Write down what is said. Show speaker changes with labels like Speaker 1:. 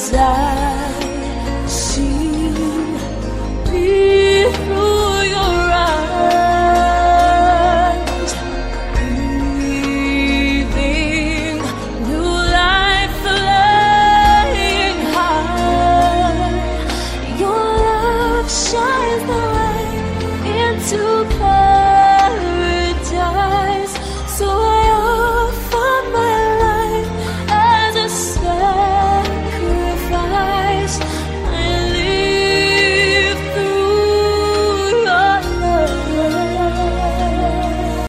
Speaker 1: as I see me through your eyes, breathing new life, flying high. Your love shines the light into paradise.